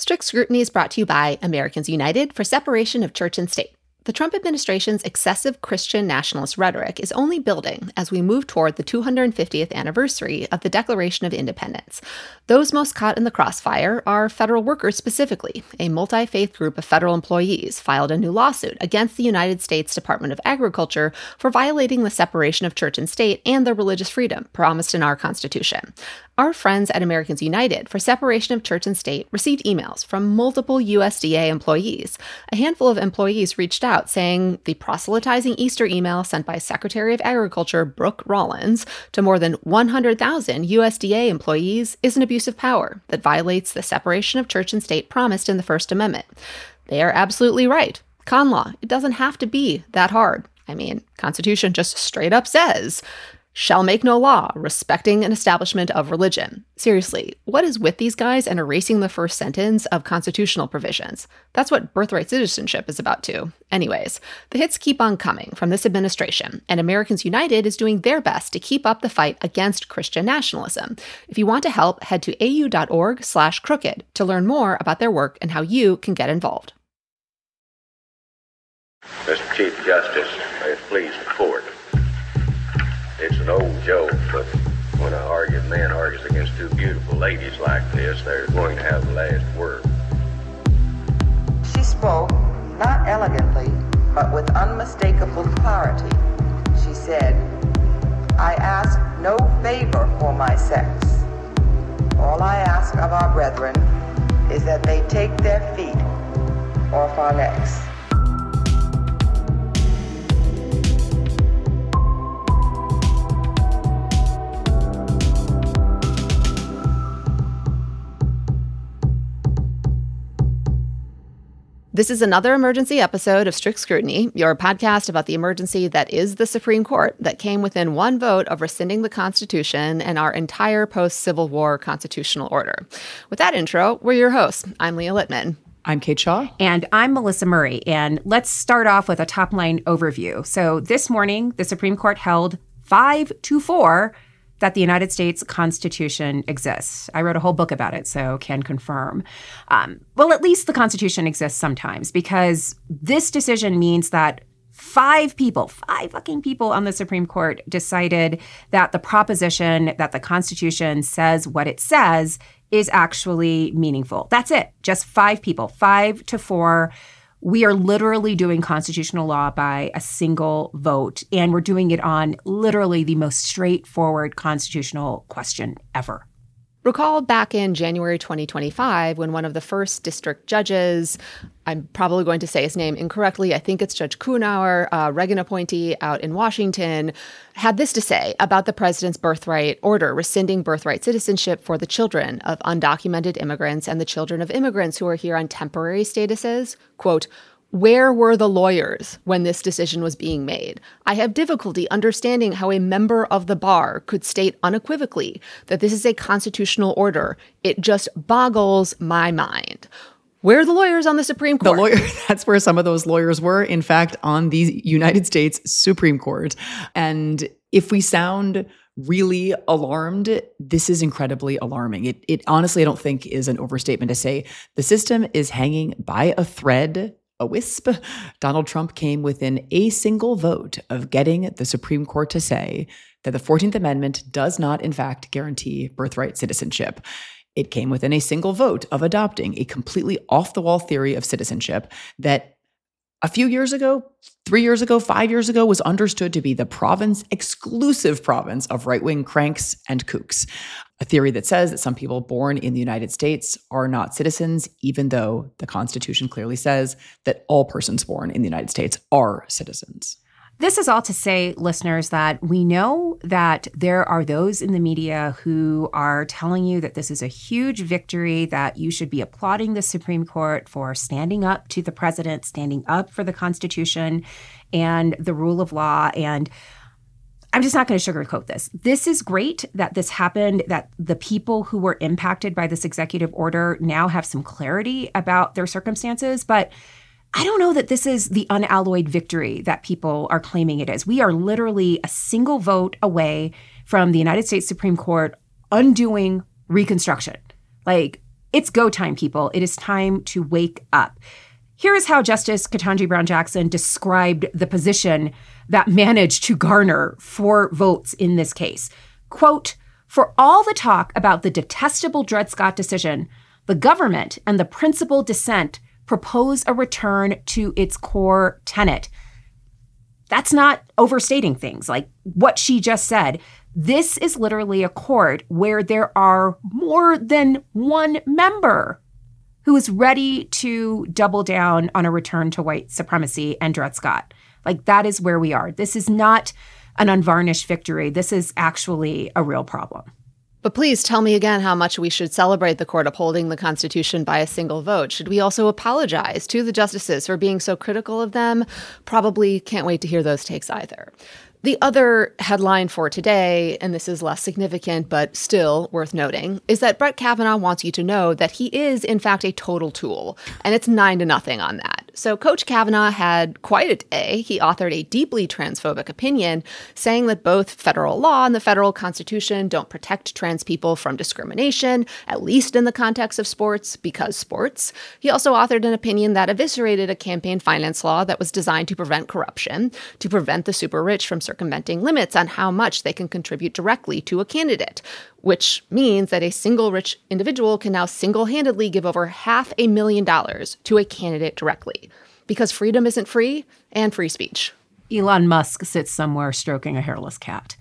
Strict Scrutiny is brought to you by Americans United for Separation of Church and State. The Trump administration's excessive Christian nationalist rhetoric is only building as we move toward the 250th anniversary of the Declaration of Independence. Those most caught in the crossfire are federal workers specifically. A multi-faith group of federal employees filed a new lawsuit against the United States Department of Agriculture for violating the separation of church and state and the religious freedom promised in our Constitution. Our friends at Americans United for Separation of Church and State received emails from multiple USDA employees. A handful of employees reached out saying the proselytizing Easter email sent by Secretary of Agriculture Brooke Rollins to more than 100,000 USDA employees is an abuse of power that violates the separation of church and state promised in the First Amendment. They are absolutely right. Con law, it doesn't have to be that hard. I mean, Constitution just straight up says, shall make no law respecting an establishment of religion. Seriously, what is with these guys and erasing the first sentence of constitutional provisions? That's what birthright citizenship is about too. Anyways, the hits keep on coming from this administration, and Americans United is doing their best to keep up the fight against Christian nationalism. If you want to help, head to au.org/crooked to learn more about their work and how you can get involved. Mr. Chief Justice, may it please the court. It's an old joke, but when an argued man argues against two beautiful ladies like this, they're going to have the last word. She spoke, not elegantly, but with unmistakable clarity. She said, I ask no favor for my sex. All I ask of our brethren is that they take their feet off our necks. This is another emergency episode of Strict Scrutiny, your podcast about the emergency that is the Supreme Court that came within one vote of rescinding the Constitution and our entire post-Civil War constitutional order. With that intro, we're your hosts. I'm Leah Littman. I'm Kate Shaw. And I'm Melissa Murray. And let's start off with a top-line overview. So this morning, the Supreme Court held 5-4 that the United States Constitution exists. I wrote a whole book about it, so can confirm. Well, at least the Constitution exists sometimes, because this decision means that five fucking people on the Supreme Court decided that the proposition that the Constitution says what it says is actually meaningful. That's it. Just 5 people, 5-4. We are literally doing constitutional law by a single vote, and we're doing it on literally the most straightforward constitutional question ever. Recall back in January 2025 when one of the first district judges, I'm probably going to say his name incorrectly, I think it's Judge Kuhnauer, Reagan appointee out in Washington, had this to say about the president's birthright order rescinding birthright citizenship for the children of undocumented immigrants and the children of immigrants who are here on temporary statuses. Quote, where were the lawyers when this decision was being made? I have difficulty understanding how a member of the bar could state unequivocally that this is a constitutional order. It just boggles my mind. Where are the lawyers on the Supreme Court? That's where some of those lawyers were, in fact, on the United States Supreme Court. And if we sound really alarmed, this is incredibly alarming. It honestly, I don't think is an overstatement to say the system is hanging by a thread, a wisp. Donald Trump came within a single vote of getting the Supreme Court to say that the 14th Amendment does not, in fact, guarantee birthright citizenship. It came within a single vote of adopting a completely off-the-wall theory of citizenship that a few years ago, 3 years ago, 5 years ago, was understood to be the exclusive province of right-wing cranks and kooks. A theory that says that some people born in the United States are not citizens, even though the Constitution clearly says that all persons born in the United States are citizens. This is all to say, listeners, that we know that there are those in the media who are telling you that this is a huge victory, that you should be applauding the Supreme Court for standing up to the president, standing up for the Constitution and the rule of law. And I'm just not going to sugarcoat this. This is great that this happened, that the people who were impacted by this executive order now have some clarity about their circumstances. But I don't know that this is the unalloyed victory that people are claiming it is. We are literally a single vote away from the United States Supreme Court undoing Reconstruction. Like, It's go time, people. It is time to wake up. Here is how Justice Ketanji Brown Jackson described the position that managed to garner 4 votes in this case. Quote, "For all the talk about the detestable Dred Scott decision, the government and the principal dissent propose a return to its core tenet." That's not overstating things. Like what she just said, this is literally a court where there are more than one member who is ready to double down on a return to white supremacy and Dred Scott. Like, that is where we are. This is not an unvarnished victory. This is actually a real problem. But please tell me again how much we should celebrate the court upholding the Constitution by a single vote. Should we also apologize to the justices for being so critical of them? Probably can't wait to hear those takes either. The other headline for today, and this is less significant but still worth noting, is that Brett Kavanaugh wants you to know that he is, in fact, a total tool. And it's 9-0 on that. So Coach Kavanaugh had quite a day. He authored a deeply transphobic opinion saying that both federal law and the federal Constitution don't protect trans people from discrimination, at least in the context of sports, because sports. He also authored an opinion that eviscerated a campaign finance law that was designed to prevent corruption, to prevent the super rich from circumventing limits on how much they can contribute directly to a candidate, which means that a single rich individual can now single-handedly give over $500,000 to a candidate directly, because freedom isn't free and free speech. Elon Musk sits somewhere stroking a hairless cat.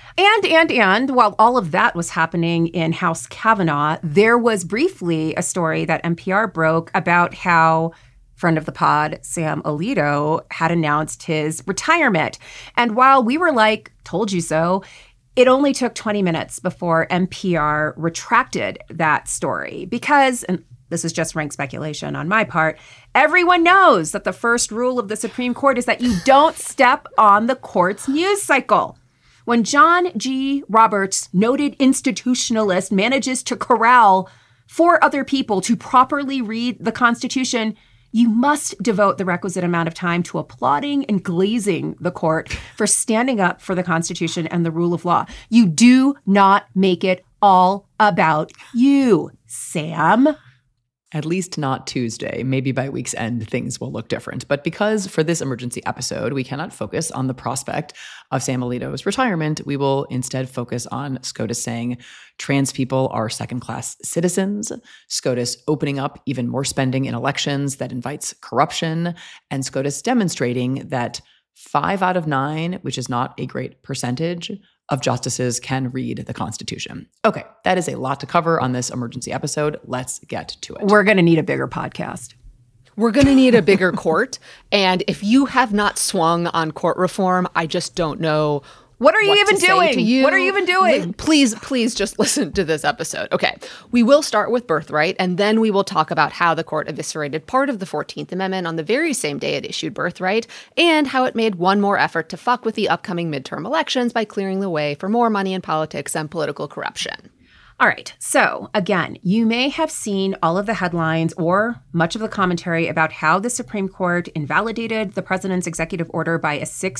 And while all of that was happening in House Kavanaugh, there was briefly a story that NPR broke about how friend of the pod, Sam Alito, had announced his retirement. And while we were like, told you so, it only took 20 minutes before NPR retracted that story because, and this is just rank speculation on my part, everyone knows that the first rule of the Supreme Court is that you don't step on the court's news cycle. When John G. Roberts, noted institutionalist, manages to corral 4 other people to properly read the Constitution, you must devote the requisite amount of time to applauding and glazing the court for standing up for the Constitution and the rule of law. You do not make it all about you, Sam. At least not Tuesday. Maybe by week's end, things will look different. But because for this emergency episode, we cannot focus on the prospect of Sam Alito's retirement, we will instead focus on SCOTUS saying trans people are second-class citizens, SCOTUS opening up even more spending in elections that invites corruption, and SCOTUS demonstrating that 5 out of 9, which is not a great percentage, of justices can read the Constitution. Okay, that is a lot to cover on this emergency episode. Let's get to it. We're going to need a bigger podcast. We're going to need a bigger court. And if you have not swung on court reform, I just don't know What are you even doing? What are you even doing? Please just listen to this episode. Okay, we will start with birthright, and then we will talk about how the court eviscerated part of the 14th Amendment on the very same day it issued birthright, and how it made one more effort to fuck with the upcoming midterm elections by clearing the way for more money in politics and political corruption. All right. So again, you may have seen all of the headlines or much of the commentary about how the Supreme Court invalidated the president's executive order by a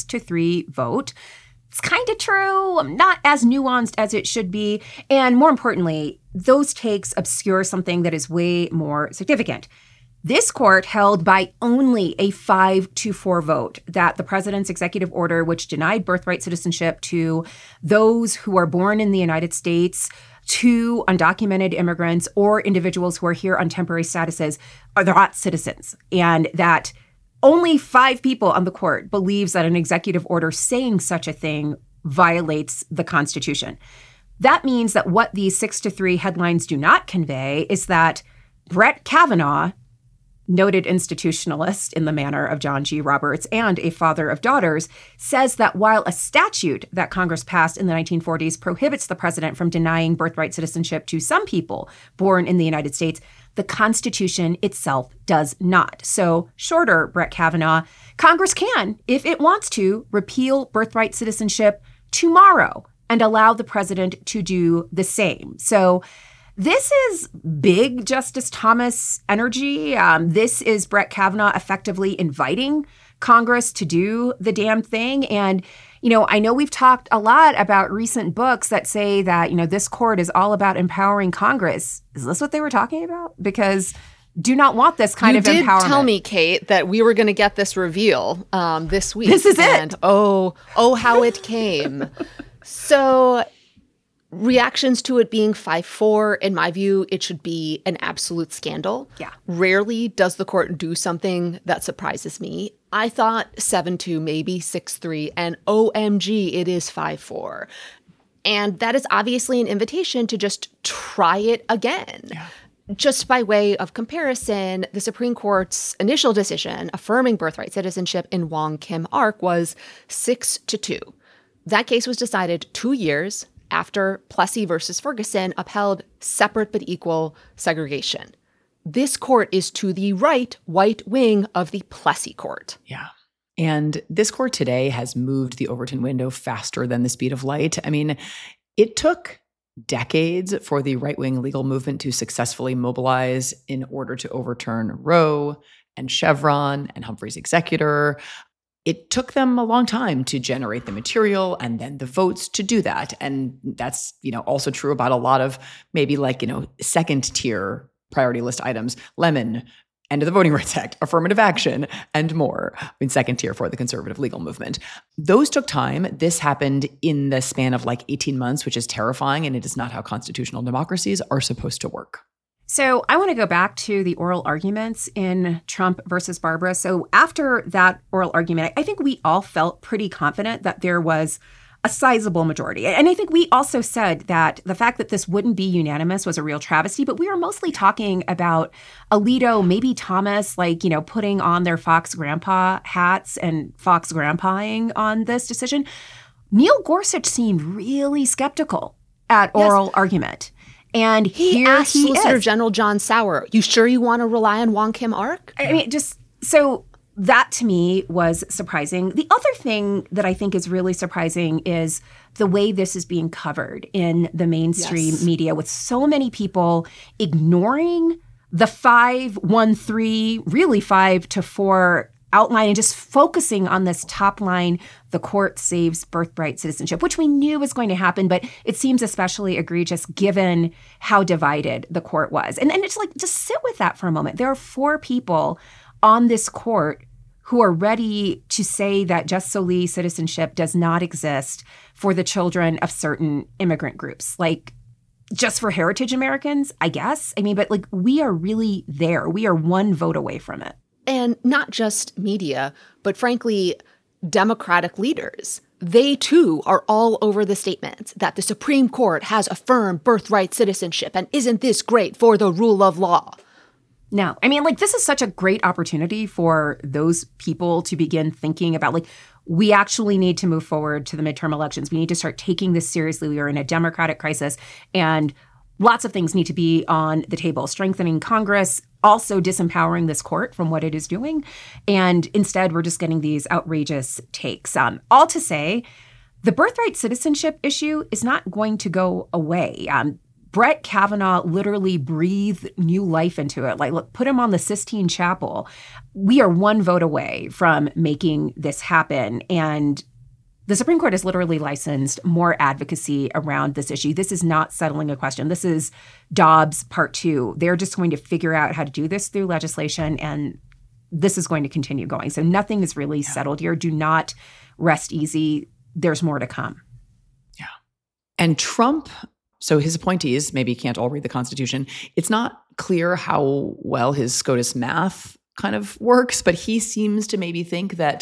6-3 vote. It's kind of true, not as nuanced as it should be. And more importantly, those takes obscure something that is way more significant. This court held by only a 5-4 vote that the president's executive order, which denied birthright citizenship to those who are born in the United States, to undocumented immigrants or individuals who are here on temporary statuses, are not citizens. And that only 5 people on the court believes that an executive order saying such a thing violates the Constitution. That means that what these 6-3 headlines do not convey is that Brett Kavanaugh, noted institutionalist in the manner of John G. Roberts and a father of daughters, says that while a statute that Congress passed in the 1940s prohibits the president from denying birthright citizenship to some people born in the United States, the Constitution itself does not. So, shorter, Brett Kavanaugh, Congress can, if it wants to, repeal birthright citizenship tomorrow and allow the president to do the same. So, this is big Justice Thomas energy. This is Brett Kavanaugh effectively inviting Congress to do the damn thing. And, I know we've talked a lot about recent books that say that, this court is all about empowering Congress. Is this what they were talking about? Because do not want this kind of empowerment. You did tell me, Kate, that we were going to get this reveal this week. This is and it. Oh, how it came. So reactions to it being 5-4, in my view, it should be an absolute scandal. Yeah. Rarely does the court do something that surprises me. I thought 7-2, maybe 6-3, and OMG, it is 5-4. And that is obviously an invitation to just try it again. Yeah. Just by way of comparison, the Supreme Court's initial decision affirming birthright citizenship in Wong Kim Ark was 6-2. That case was decided 2 years after Plessy versus Ferguson upheld separate but equal segregation. This court is to the right wing of the Plessy court. Yeah. And this court today has moved the Overton window faster than the speed of light. I mean, it took decades for the right-wing legal movement to successfully mobilize in order to overturn Roe and Chevron and Humphrey's executor. It took them a long time to generate the material and then the votes to do that. And that's, also true about a lot of maybe second tier priority list items, Lemon, end of the Voting Rights Act, affirmative action, and more. Second tier for the conservative legal movement. Those took time. This happened in the span of 18 months, which is terrifying. And it is not how constitutional democracies are supposed to work. So I want to go back to the oral arguments in Trump versus Barbara. So after that oral argument, I think we all felt pretty confident that there was a sizable majority. And I think we also said that the fact that this wouldn't be unanimous was a real travesty, but we were mostly talking about Alito, maybe Thomas, putting on their Fox Grandpa hats and Fox Grandpaing on this decision. Neil Gorsuch seemed really skeptical at oral argument. And he asked Solicitor General John Sauer, "You sure you want to rely on Wong Kim Ark?" I mean, so that to me was surprising. The other thing that I think is really surprising is the way this is being covered in the mainstream media, with so many people ignoring the 5-1-3, really 5-4 outline and just focusing on this top line, the court saves birthright citizenship, which we knew was going to happen, but it seems especially egregious given how divided the court was. And it's just sit with that for a moment. There are 4 people on this court who are ready to say that jus soli citizenship does not exist for the children of certain immigrant groups. Just for heritage Americans, I guess. I mean, but we are really there. We are one vote away from it. And not just media, but frankly, Democratic leaders. They, too, are all over the statement that the Supreme Court has affirmed birthright citizenship, and isn't this great for the rule of law? No. I mean, this is such a great opportunity for those people to begin thinking about, we actually need to move forward to the midterm elections. We need to start taking this seriously. We are in a democratic crisis, and lots of things need to be on the table. Strengthening Congress, also disempowering this court from what it is doing. And instead, we're just getting these outrageous takes. All to say, the birthright citizenship issue is not going to go away. Brett Kavanaugh literally breathed new life into it. Look, put him on the Sistine Chapel. We are one vote away from making this happen. And the Supreme Court has literally licensed more advocacy around this issue. This is not settling a question. This is Dobbs Part 2. They're just going to figure out how to do this through legislation, and this is going to continue going. So nothing is really settled here. Do not rest easy. There's more to come. Yeah. And Trump, so his appointees maybe can't all read the Constitution. It's not clear how well his SCOTUS math kind of works, but he seems to maybe think that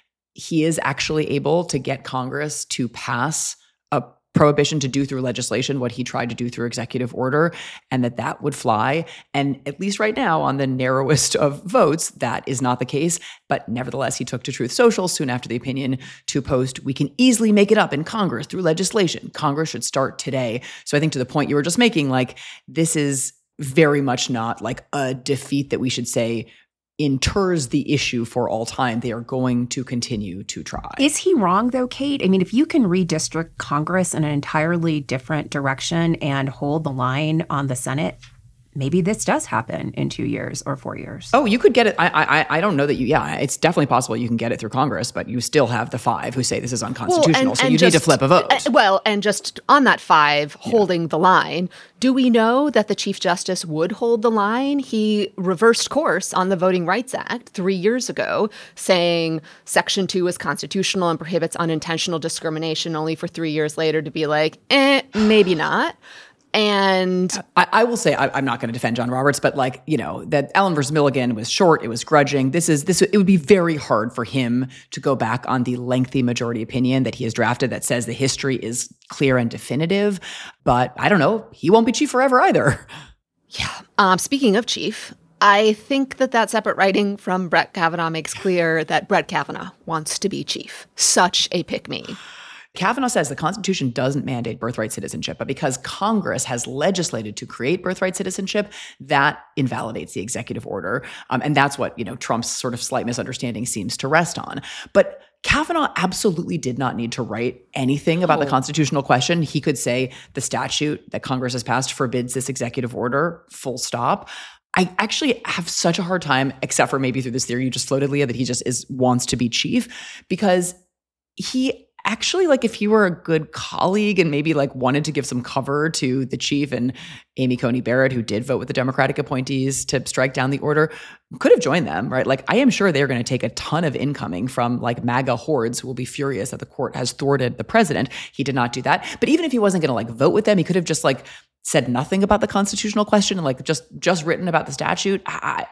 he is actually able to get Congress to pass a prohibition to do through legislation what he tried to do through executive order, and that would fly. And at least right now, on the narrowest of votes, that is not the case. But nevertheless, he took to Truth Social soon after the opinion to post, "We can easily make it up in Congress through legislation. Congress should start today." So I think to the point you were just making, this is very much not a defeat that we should say inters the issue for all time. They are going to continue to try. Is he wrong, though, Kate? I mean, if you can redistrict Congress in an entirely different direction and hold the line on the Senate, maybe this does happen in 2 years or 4 years. Oh, you could get it. I don't know that it's definitely possible you can get it through Congress, but you still have the 5 who say this is unconstitutional. So you need to flip a vote. And just on that 5 holding the line, do we know that the Chief Justice would hold the line? He reversed course on the Voting Rights Act 3 years ago, saying Section 2 is constitutional and prohibits unintentional discrimination, only for 3 years later to be like, maybe not. And I will say, I'm not going to defend John Roberts, but that Allen versus Milligan was short. It was grudging. It would be very hard for him to go back on the lengthy majority opinion that he has drafted that says the history is clear and definitive. But I don't know. He won't be chief forever either. Yeah. Speaking of chief, I think that separate writing from Brett Kavanaugh makes clear that Brett Kavanaugh wants to be chief. Such a pick-me. Kavanaugh says the Constitution doesn't mandate birthright citizenship, but because Congress has legislated to create birthright citizenship, that invalidates the executive order. And that's what, Trump's sort of slight misunderstanding seems to rest on. But Kavanaugh absolutely did not need to write anything about the constitutional question. He could say the statute that Congress has passed forbids this executive order, full stop. I actually have such a hard time, except for maybe through this theory you just floated, Leah, that he just wants to be chief, because he actually, if he were a good colleague and maybe wanted to give some cover to the chief and Amy Coney Barrett, who did vote with the Democratic appointees to strike down the order, could have joined them, right? I am sure they're going to take a ton of incoming from MAGA hordes who will be furious that the court has thwarted the president. He did not do that. But even if he wasn't going to vote with them, he could have just said nothing about the constitutional question and just written about the statute.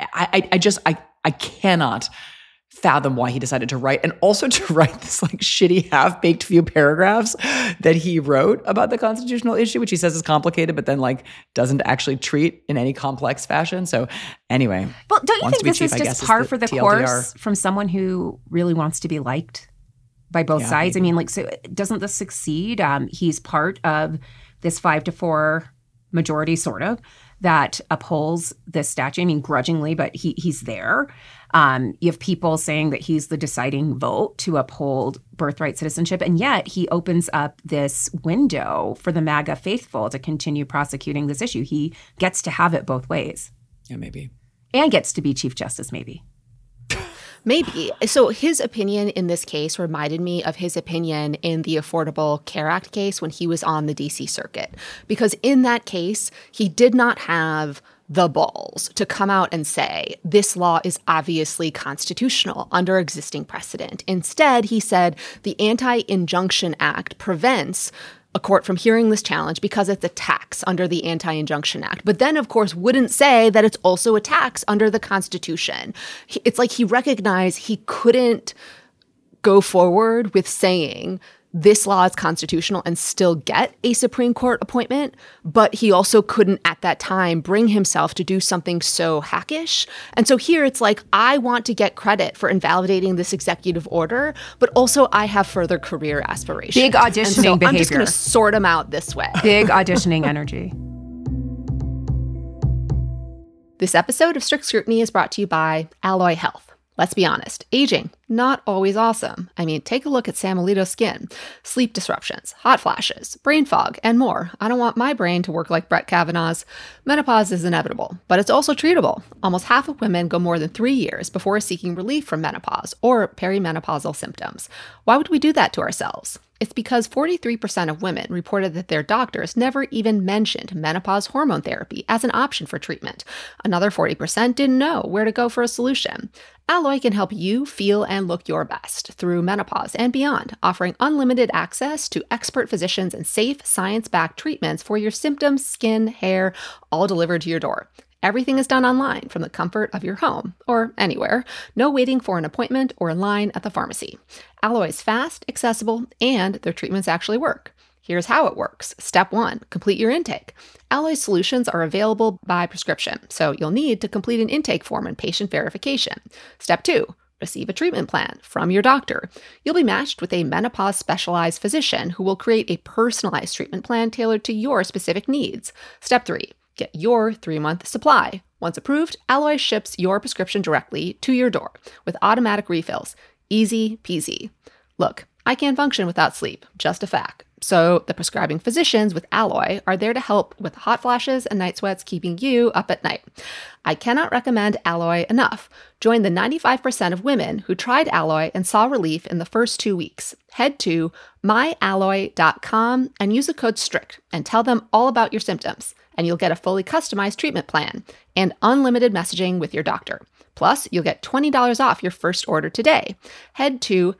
I cannot fathom why he decided to write, and also to write this shitty half-baked few paragraphs that he wrote about the constitutional issue, which he says is complicated, but then doesn't actually treat in any complex fashion. So anyway, well, don't you think this is just par for the course from someone who really wants to be liked by both sides? Maybe. I mean, so doesn't this succeed? He's part of this 5-4 majority, sort of, that upholds this statute. I mean, grudgingly, but he's there. You have people saying that he's the deciding vote to uphold birthright citizenship, and yet he opens up this window for the MAGA faithful to continue prosecuting this issue. He gets to have it both ways. Yeah, maybe. And gets to be Chief Justice, maybe. Maybe. So his opinion in this case reminded me of his opinion in the Affordable Care Act case when he was on the D.C. Circuit. Because in that case, he did not have the balls to come out and say, this law is obviously constitutional under existing precedent. Instead, he said the Anti-Injunction Act prevents a court from hearing this challenge because it's a tax under the Anti-Injunction Act. But then, of course, wouldn't say that it's also a tax under the Constitution. It's like he recognized he couldn't go forward with saying this law is constitutional and still get a Supreme Court appointment, but he also couldn't at that time bring himself to do something so hackish. And so here it's I want to get credit for invalidating this executive order, but also I have further career aspirations. Big auditioning behavior. I'm just going to sort them out this way. Big auditioning energy. This episode of Strict Scrutiny is brought to you by Alloy Health. Let's be honest, aging, not always awesome. I mean, take a look at Sam Alito's skin. Sleep disruptions, hot flashes, brain fog, and more. I don't want my brain to work like Brett Kavanaugh's. Menopause is inevitable, but it's also treatable. Almost half of women go more than 3 years before seeking relief from menopause or perimenopausal symptoms. Why would we do that to ourselves? It's because 43% of women reported that their doctors never even mentioned menopause hormone therapy as an option for treatment. Another 40% didn't know where to go for a solution. Alloy can help you feel and look your best through menopause and beyond, offering unlimited access to expert physicians and safe, science-backed treatments for your symptoms, skin, hair, all delivered to your door. Everything is done online from the comfort of your home or anywhere. No waiting for an appointment or in line at the pharmacy. Alloy is fast, accessible, and their treatments actually work. Here's how it works. Step 1, complete your intake. Alloy solutions are available by prescription, so you'll need to complete an intake form and patient verification. Step 2, receive a treatment plan from your doctor. You'll be matched with a menopause specialized physician who will create a personalized treatment plan tailored to your specific needs. Step 3, get your 3-month supply. Once approved, Alloy ships your prescription directly to your door with automatic refills. Easy peasy. Look, I can't function without sleep. Just a fact. So the prescribing physicians with Alloy are there to help with hot flashes and night sweats keeping you up at night. I cannot recommend Alloy enough. Join the 95% of women who tried Alloy and saw relief in the first 2 weeks. Head to myalloy.com and use the code STRICT and tell them all about your symptoms, and you'll get a fully customized treatment plan and unlimited messaging with your doctor. Plus, you'll get $20 off your first order today. Head to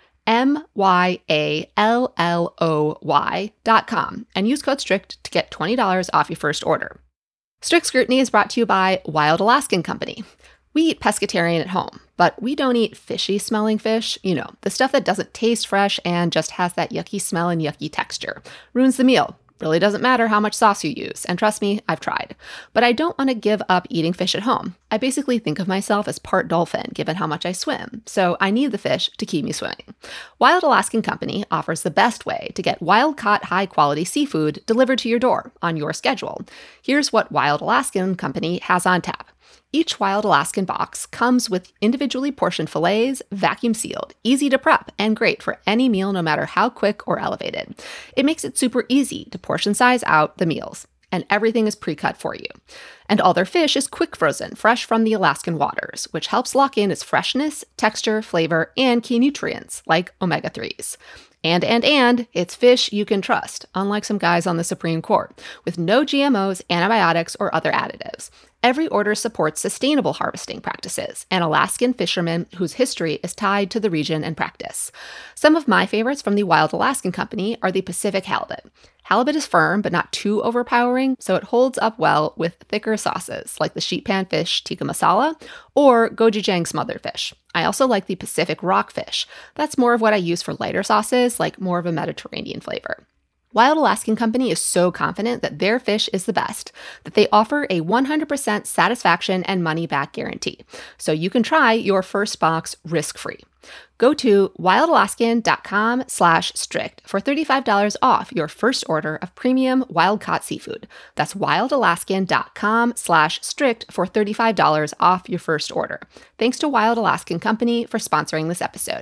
myalloy.com and use code STRICT to get $20 off your first order. Strict Scrutiny is brought to you by Wild Alaskan Company. We eat pescatarian at home, but we don't eat fishy-smelling fish. You know, the stuff that doesn't taste fresh and just has that yucky smell and yucky texture. Ruins the meal. Really doesn't matter how much sauce you use, and trust me, I've tried. But I don't want to give up eating fish at home. I basically think of myself as part dolphin, given how much I swim, so I need the fish to keep me swimming. Wild Alaskan Company offers the best way to get wild-caught, high-quality seafood delivered to your door on your schedule. Here's what Wild Alaskan Company has on tap. Each Wild Alaskan box comes with individually portioned fillets, vacuum sealed, easy to prep, and great for any meal no matter how quick or elevated. It makes it super easy to portion size out the meals, and everything is pre-cut for you. And all their fish is quick frozen, fresh from the Alaskan waters, which helps lock in its freshness, texture, flavor, and key nutrients like omega-3s. And it's fish you can trust, unlike some guys on the Supreme Court, with no GMOs, antibiotics, or other additives. Every order supports sustainable harvesting practices and Alaskan fishermen whose history is tied to the region and practice. Some of my favorites from the Wild Alaskan Company are the Pacific halibut. Halibut is firm but not too overpowering, so it holds up well with thicker sauces like the sheet pan fish tikka masala or gochujang smothered fish. I also like the Pacific rockfish. That's more of what I use for lighter sauces, like more of a Mediterranean flavor. Wild Alaskan Company is so confident that their fish is the best that they offer a 100% satisfaction and money-back guarantee, so you can try your first box risk-free. Go to wildalaskan.com/strict for $35 off your first order of premium wild-caught seafood. That's wildalaskan.com/strict for $35 off your first order. Thanks to Wild Alaskan Company for sponsoring this episode.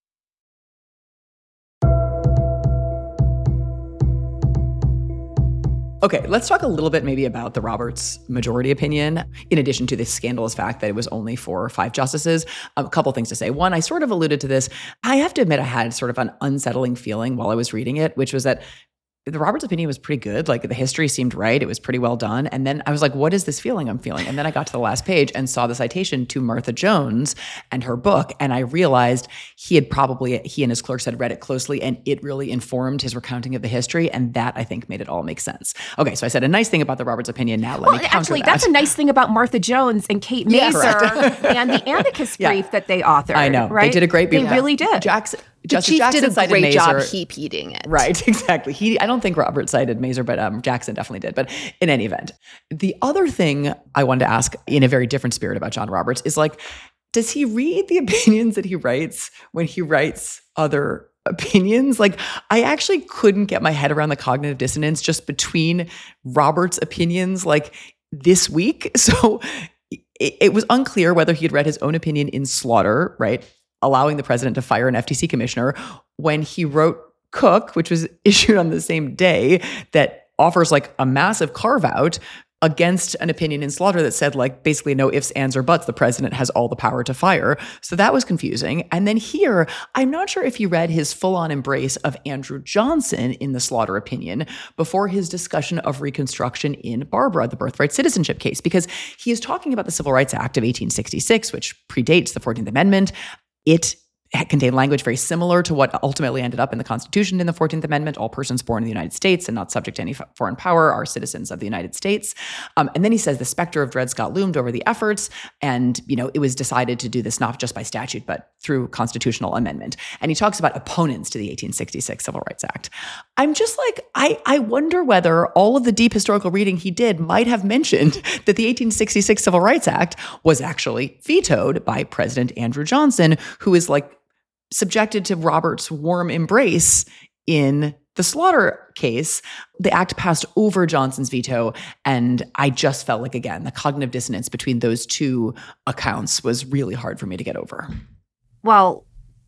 Okay, let's talk a little bit maybe about the Roberts majority opinion, in addition to the scandalous fact that it was only for 5 justices. A couple things to say. One, I sort of alluded to this. I have to admit I had sort of an unsettling feeling while I was reading it, which was that the Roberts opinion was pretty good. Like the history seemed right. It was pretty well done. And then I was like, what is this feeling I'm feeling? And then I got to the last page and saw the citation to Martha Jones and her book. And I realized he and his clerks had read it closely and it really informed his recounting of the history. And that I think made it all make sense. Okay. So I said a nice thing about the Roberts opinion. Now let me counter actually, that. That's a nice thing about Martha Jones and Kate Mazur and the amicus brief that they authored. I know. Right? They did a great brief. They really did. Justice Jackson did a great job heaping it. Right, exactly. I don't think Robert cited Mazur, but Jackson definitely did. But in any event, the other thing I wanted to ask in a very different spirit about John Roberts is like, does he read the opinions that he writes when he writes other opinions? Like, I actually couldn't get my head around the cognitive dissonance just between Roberts' opinions like this week. So it was unclear whether he had read his own opinion in Slaughter, right, allowing the president to fire an FTC commissioner, when he wrote Cook, which was issued on the same day, that offers like a massive carve out against an opinion in Slaughter that said like basically no ifs, ands, or buts. The president has all the power to fire. So that was confusing. And then here, I'm not sure if he read his full-on embrace of Andrew Johnson in the Slaughter opinion before his discussion of Reconstruction in Barbara, the birthright citizenship case, because he is talking about the Civil Rights Act of 1866, which predates the 14th Amendment. It contained language very similar to what ultimately ended up in the Constitution in the 14th Amendment. All persons born in the United States and not subject to any foreign power are citizens of the United States. And then he says the specter of Dred Scott loomed over the efforts. And, it was decided to do this not just by statute, but through constitutional amendment. And he talks about opponents to the 1866 Civil Rights Act. I'm just like, I wonder whether all of the deep historical reading he did might have mentioned that the 1866 Civil Rights Act was actually vetoed by President Andrew Johnson, who is like subjected to Roberts' warm embrace in the Slaughter case. The act passed over Johnson's veto, and I just felt like, again, the cognitive dissonance between those two accounts was really hard for me to get over. Well,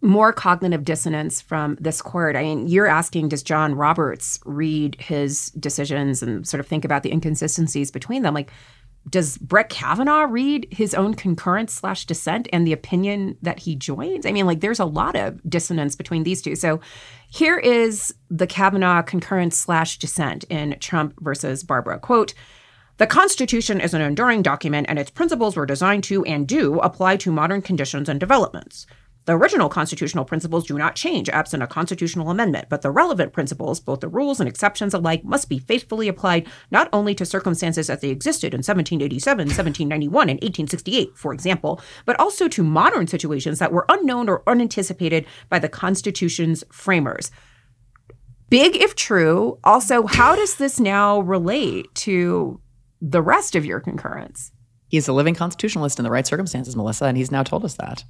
more cognitive dissonance from this court. I mean, you're asking, does John Roberts read his decisions and sort of think about the inconsistencies between them? Like, does Brett Kavanaugh read his own concurrence/dissent and the opinion that he joins? I mean, like, there's a lot of dissonance between these two. So here is the Kavanaugh concurrence/dissent in Trump versus Barbara. Quote, "The Constitution is an enduring document and its principles were designed to and do apply to modern conditions and developments. The original constitutional principles do not change absent a constitutional amendment, but the relevant principles, both the rules and exceptions alike, must be faithfully applied not only to circumstances as they existed in 1787, 1791, and 1868, for example, but also to modern situations that were unknown or unanticipated by the Constitution's framers." Big if true. Also, how does this now relate to the rest of your concurrence? He's a living constitutionalist in the right circumstances, Melissa, and he's now told us that.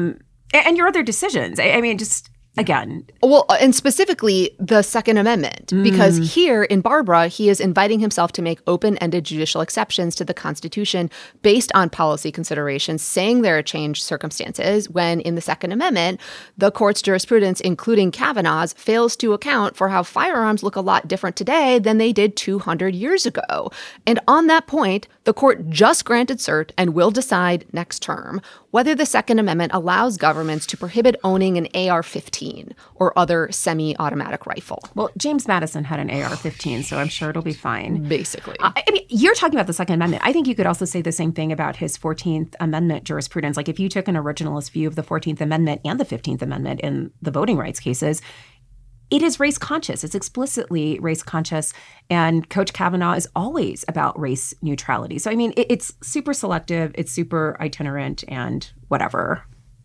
And your other decisions. I mean, just again. Well, and specifically the Second Amendment, because here in Barbara, he is inviting himself to make open-ended judicial exceptions to the Constitution based on policy considerations, saying there are changed circumstances, when in the Second Amendment, the court's jurisprudence, including Kavanaugh's, fails to account for how firearms look a lot different today than they did 200 years ago. And on that point, the court just granted cert and will decide next term whether the Second Amendment allows governments to prohibit owning an AR-15 or other semi-automatic rifle. Well, James Madison had an AR-15, so I'm sure it'll be fine. Basically. I mean, you're talking about the Second Amendment. I think you could also say the same thing about his 14th Amendment jurisprudence. Like, if you took an originalist view of the 14th Amendment and the 15th Amendment in the voting rights cases, it is race conscious. It's explicitly race conscious. And Coach Kavanaugh is always about race neutrality. So, I mean, it's super selective. It's super itinerant and whatever.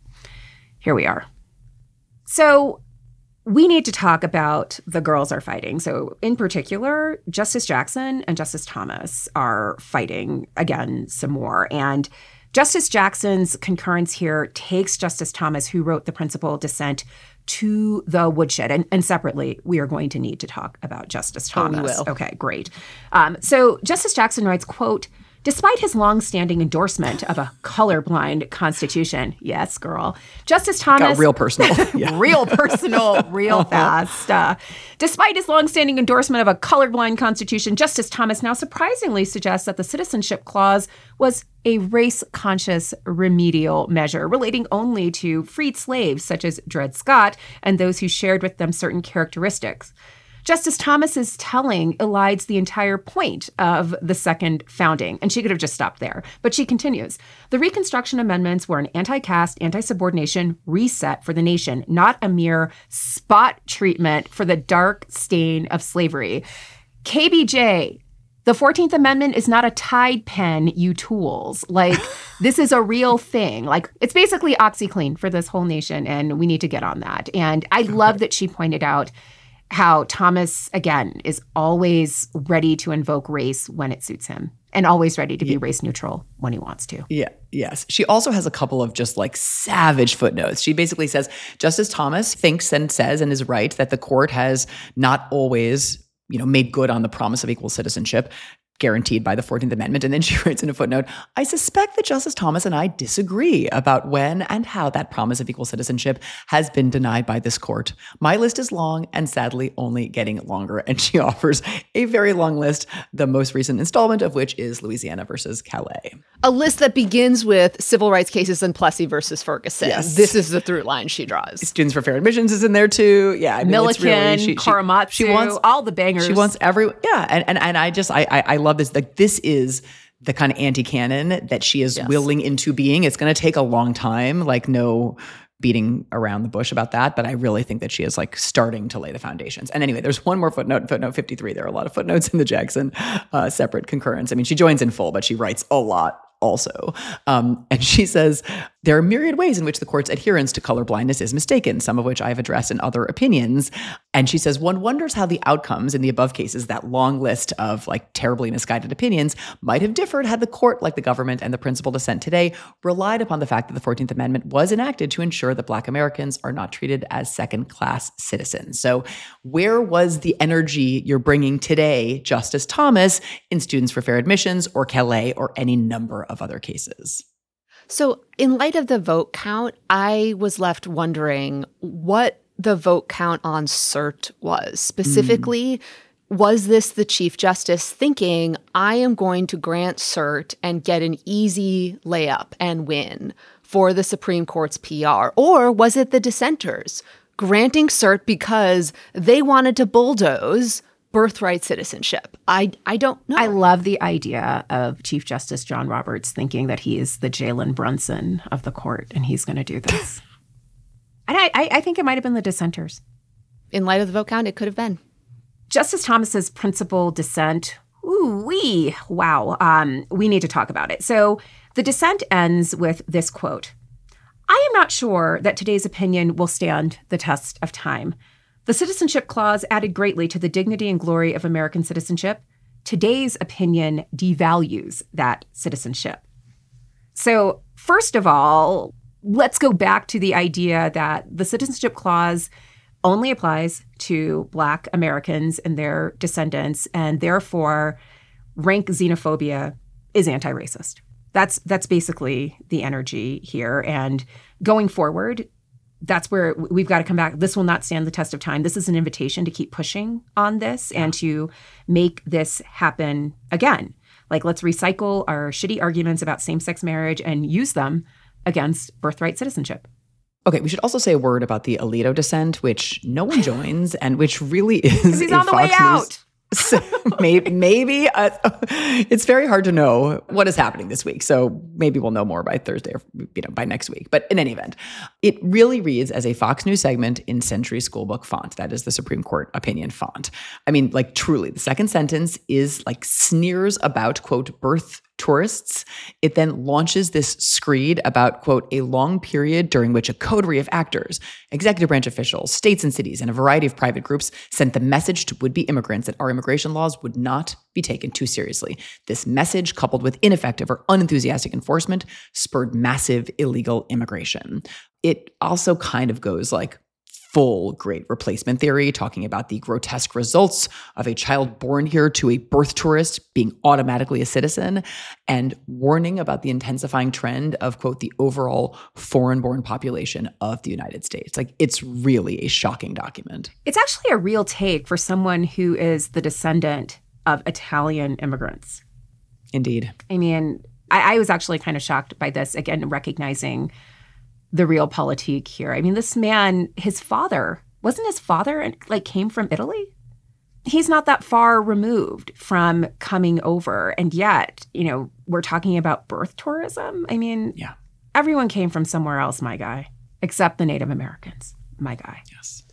Here we are. So we need to talk about the girls are fighting. So in particular, Justice Jackson and Justice Thomas are fighting again some more. And Justice Jackson's concurrence here takes Justice Thomas, who wrote the principal dissent, to the woodshed. And separately, we are going to need to talk about Justice Thomas. Oh, we will. Okay, great. So Justice Jackson writes, quote, "Despite his longstanding endorsement of a colorblind constitution," yes, girl, Justice Thomas— Got real personal. Yeah. real personal, real fast. Despite his longstanding endorsement of a colorblind constitution, Justice Thomas now surprisingly suggests that the Citizenship Clause was a race-conscious remedial measure relating only to freed slaves such as Dred Scott and those who shared with them certain characteristics. Justice Thomas's telling elides the entire point of the second founding, and she could have just stopped there. But she continues, "The Reconstruction Amendments were an anti-caste, anti-subordination reset for the nation, not a mere spot treatment for the dark stain of slavery. KBJ, the 14th Amendment is not a Tide pen, you tools. Like, this is a real thing. Like, it's basically OxyClean for this whole nation, and we need to get on that." And I love that she pointed out how Thomas, again, is always ready to invoke race when it suits him and always ready to be race neutral when he wants to. Yeah. Yes. She also has a couple of just like savage footnotes. She basically says, Justice Thomas thinks and says and is right that the court has not always, made good on the promise of equal citizenship guaranteed by the 14th Amendment. And then she writes in a footnote, "I suspect that Justice Thomas and I disagree about when and how that promise of equal citizenship has been denied by this court. My list is long and sadly only getting longer." And she offers a very long list, the most recent installment of which is Louisiana versus Calais. A list that begins with civil rights cases in Plessy versus Ferguson. Yes. This is the through line she draws. Students for Fair Admissions is in there too. Yeah. I mean, Milliken, it's really, Korematsu, she wants all the bangers. She wants and I love this. Like, this is the kind of anti-canon that she is willing into being. It's going to take a long time, like no beating around the bush about that. But I really think that she is like starting to lay the foundations. And anyway, there's one more footnote 53. There are a lot of footnotes in the Jackson separate concurrence. I mean, she joins in full, but she writes a lot also. And she says, "There are myriad ways in which the court's adherence to colorblindness is mistaken, some of which I've addressed in other opinions." And she says, "One wonders how the outcomes in the above cases, that long list of like terribly misguided opinions, might have differed had the court, like the government and the principal dissent today, relied upon the fact that the 14th Amendment was enacted to ensure that Black Americans are not treated as second-class citizens." So where was the energy you're bringing today, Justice Thomas, in Students for Fair Admissions or Calais or any number of other cases? So in light of the vote count, I was left wondering what the vote count on cert was. Specifically, was this the Chief Justice thinking, I am going to grant cert and get an easy layup and win for the Supreme Court's PR? Or was it the dissenters granting cert because they wanted to bulldoze birthright citizenship? I don't know. I love the idea of Chief Justice John Roberts thinking that he is the Jalen Brunson of the court and he's going to do this. And I think it might have been the dissenters. In light of the vote count, it could have been. Justice Thomas's principal dissent, wow, we need to talk about it. So the dissent ends with this quote: "I am not sure that today's opinion will stand the test of time. The Citizenship Clause added greatly to the dignity and glory of American citizenship. Today's opinion devalues that citizenship." So first of all, let's go back to the idea that the Citizenship Clause only applies to Black Americans and their descendants, and therefore rank xenophobia is anti-racist. That's basically the energy here. And going forward, that's where we've got to come back. This will not stand the test of time. This is an invitation to keep pushing on this and to make this happen again. Like, let's recycle our shitty arguments about same-sex marriage and use them against birthright citizenship. Okay, we should also say a word about the Alito dissent, which no one joins, and which really is he's on the way out. So maybe it's very hard to know what is happening this week. So maybe we'll know more by Thursday or by next week. But in any event, it really reads as a Fox News segment in Century Schoolbook font. That is the Supreme Court opinion font. I mean, like, truly, the second sentence is like sneers about, quote, birth tourists. It then launches this screed about, quote, a long period during which a coterie of actors, executive branch officials, states and cities, and a variety of private groups sent the message to would-be immigrants that our immigration laws would not be taken too seriously. This message, coupled with ineffective or unenthusiastic enforcement, spurred massive illegal immigration. It also kind of goes like full great replacement theory, talking about the grotesque results of a child born here to a birth tourist being automatically a citizen, and warning about the intensifying trend of, quote, the overall foreign-born population of the United States. Like, it's really a shocking document. It's actually a real take for someone who is the descendant of Italian immigrants. Indeed. I mean, I was actually kind of shocked by this, again, recognizing the real politique here. I mean, this man, his father came from Italy? He's not that far removed from coming over. And yet, we're talking about birth tourism. I mean, yeah, everyone came from somewhere else, my guy, except the Native Americans, my guy. Yes.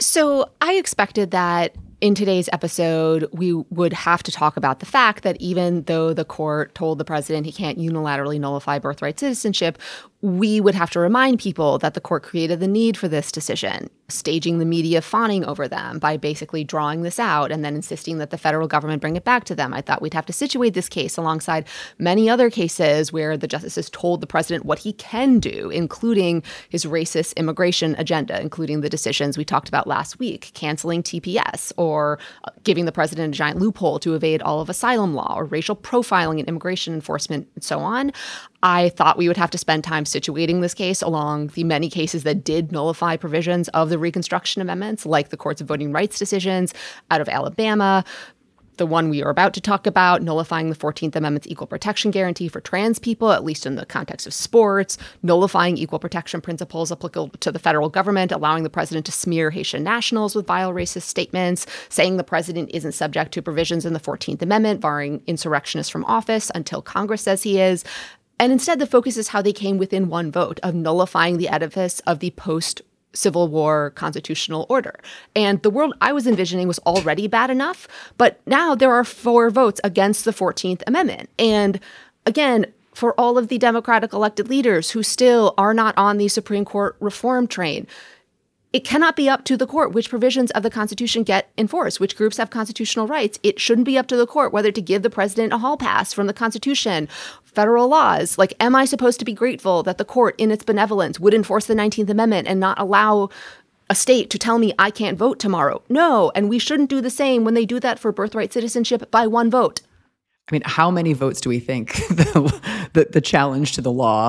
So I expected that in today's episode, we would have to talk about the fact that even though the court told the president he can't unilaterally nullify birthright citizenship, we would have to remind people that the court created the need for this decision, staging the media fawning over them by basically drawing this out and then insisting that the federal government bring it back to them. I thought we'd have to situate this case alongside many other cases where the justices told the president what he can do, including his racist immigration agenda, including the decisions we talked about last week, canceling TPS or giving the president a giant loophole to evade all of asylum law or racial profiling and immigration enforcement and so on. I thought we would have to spend time situating this case along the many cases that did nullify provisions of the Reconstruction Amendments, like the Courts of Voting Rights decisions out of Alabama, the one we are about to talk about, nullifying the 14th Amendment's equal protection guarantee for trans people, at least in the context of sports, nullifying equal protection principles applicable to the federal government, allowing the president to smear Haitian nationals with vile racist statements, saying the president isn't subject to provisions in the 14th Amendment, barring insurrectionists from office until Congress says he is. And instead, the focus is how they came within one vote of nullifying the edifice of the post-Civil War constitutional order. And the world I was envisioning was already bad enough, but now there are 4 votes against the 14th Amendment. And again, for all of the Democratic elected leaders who still are not on the Supreme Court reform train, it cannot be up to the court which provisions of the Constitution get enforced, which groups have constitutional rights. It shouldn't be up to the court whether to give the president a hall pass from the Constitution, federal laws. Like, am I supposed to be grateful that the court, in its benevolence, would enforce the 19th Amendment and not allow a state to tell me I can't vote tomorrow? No, and we shouldn't do the same when they do that for birthright citizenship by 1 vote. I mean, how many votes do we think the challenge to the law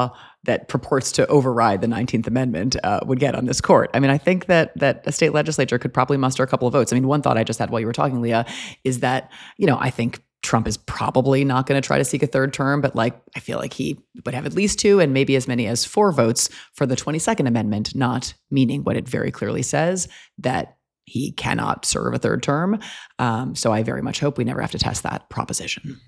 that purports to override the 19th Amendment would get on this court. I mean, I think that a state legislature could probably muster a couple of votes. I mean, one thought I just had while you were talking, Leah, is that, I think Trump is probably not going to try to seek a third term, but I feel like he would have at least 2 and maybe as many as 4 votes for the 22nd Amendment, not meaning what it very clearly says, that he cannot serve a third term. So I very much hope we never have to test that proposition.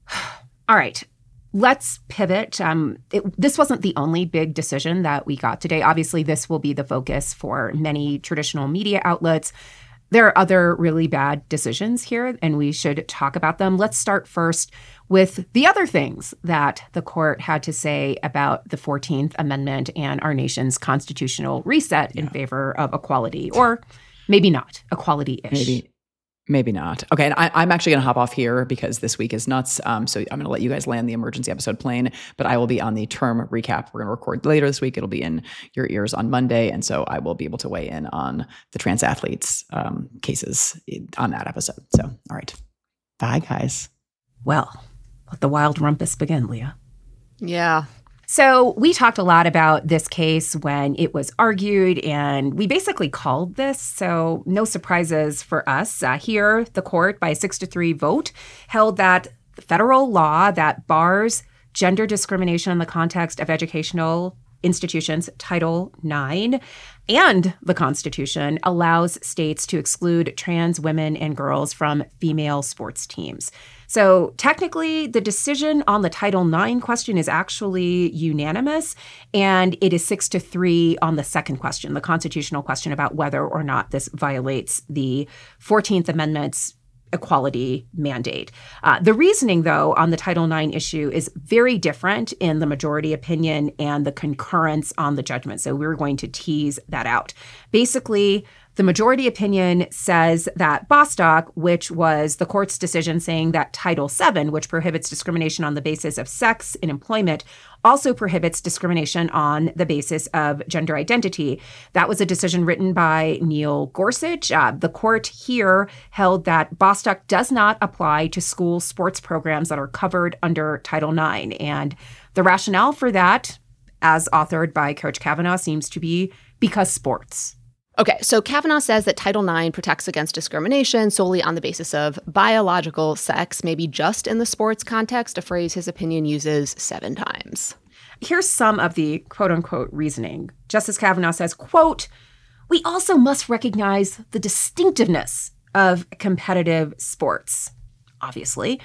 All right. Let's pivot. This wasn't the only big decision that we got today. Obviously, this will be the focus for many traditional media outlets. There are other really bad decisions here, and we should talk about them. Let's start first with the other things that the court had to say about the 14th Amendment and our nation's constitutional reset in favor of equality, or maybe not, equality-ish. Maybe not. Okay, and I'm actually going to hop off here because this week is nuts. So I'm going to let you guys land the emergency episode plane, but I will be on the term recap. We're going to record later this week. It'll be in your ears on Monday, and so I will be able to weigh in on the trans athletes cases on that episode. So, all right. Bye, guys. Well, let the wild rumpus begin, Leah. Yeah. So we talked a lot about this case when it was argued, and we basically called this, so no surprises for us. Here, the court, by a 6-3 vote, held that the federal law that bars gender discrimination in the context of educational institutions, Title IX, and the Constitution allows states to exclude trans women and girls from female sports teams. So technically, the decision on the Title IX question is actually unanimous, and it is 6-3 on the second question, the constitutional question about whether or not this violates the 14th Amendment's equality mandate. The reasoning, though, on the Title IX issue is very different in the majority opinion and the concurrence on the judgment. So we're going to tease that out. Basically, the majority opinion says that Bostock, which was the court's decision saying that Title VII, which prohibits discrimination on the basis of sex in employment, also prohibits discrimination on the basis of gender identity. That was a decision written by Neil Gorsuch. The court here held that Bostock does not apply to school sports programs that are covered under Title IX. And the rationale for that, as authored by Coach Kavanaugh, seems to be because sports. Okay, so Kavanaugh says that Title IX protects against discrimination solely on the basis of biological sex, maybe just in the sports context, a phrase his opinion uses 7 times. Here's some of the quote-unquote reasoning. Justice Kavanaugh says, quote, "We also must recognize the distinctiveness of competitive sports." Obviously.